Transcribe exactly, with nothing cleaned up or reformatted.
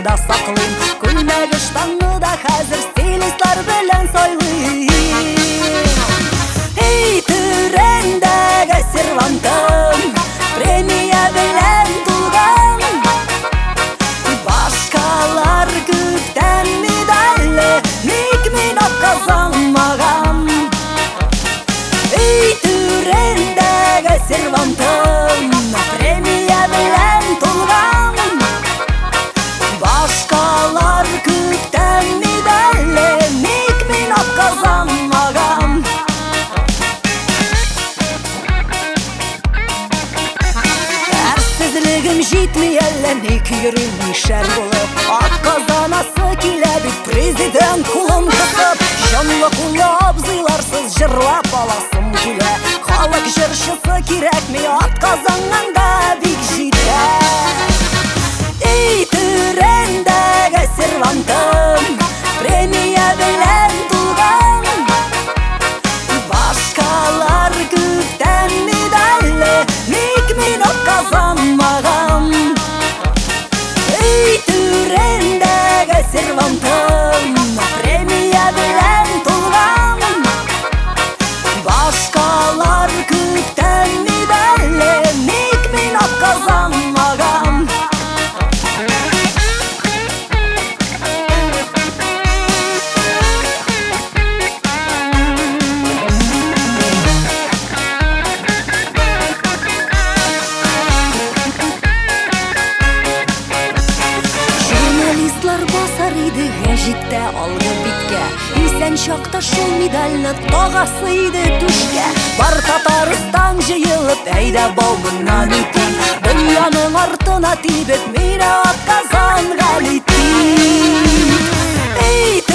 да саклыйм, күлмәге штанны да хәзер стилистлар белән сайлыйм. Эй, түрәндәге сервантым, премия белән тулган, башкалар күктән медальле, ник мин атказанмаган. Эй, түрәндәге сервантым, премия белән тулган, башкалар күктән медальле, ник мин атказанмаган. Әрсезлегем җитми әллә ник йөрим нишәр булып, атказанасы килә бит президент кулын кысып. Җанлы куллы абзыйларсыз җырлап аласым килә, халык җырчысы кирәкми, атказанганда бик җитә. Эй, түрәндәге сервантым, премия белән тулган, башкалар күктән медальле, ник мин атказанмаган. Эй, түрәндәге сервантым, премия белән тулган, башкалар күктән медальле, ник мин атказанмаган. Журналистлар басар иде гәҗиттә алгы биткә, исән чакта шул медальне тагасы иде түшкә. Бар Татарстан җыелып, әйдә бауыннан үтик, дөньяның артына тибеп, мине атказанга илтик. Эй,